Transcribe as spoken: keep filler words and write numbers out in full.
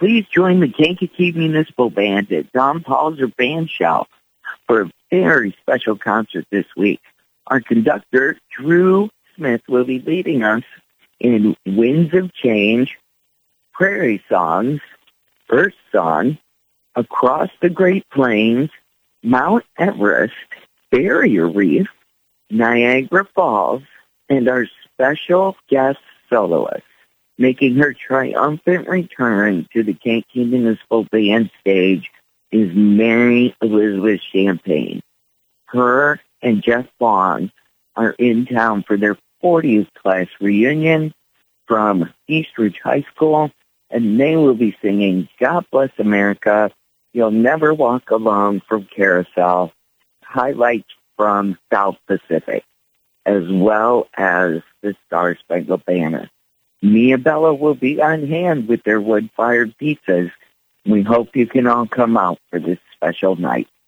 Please join the Kankakee Municipal Band at Don Palzer Band Shell for a very special concert this week. Our conductor, Drew Smith, will be leading us in Winds of Change, Prairie Songs, Earth Song, Across the Great Plains, Mount Everest, Barrier Reef, Niagara Falls, and our special guest soloist. Making her triumphant return to the Kankakee Municipal Band stage is Mary Elizabeth Champagne. Her and Jeff Bond are in town for their fortieth class reunion from Eastridge High School, and they will be singing God Bless America, You'll Never Walk Alone from Carousel, highlights from South Pacific, as well as the Star Spangled Banner. Mia Bella will be on hand with their wood-fired pizzas. We hope you can all come out for this special night.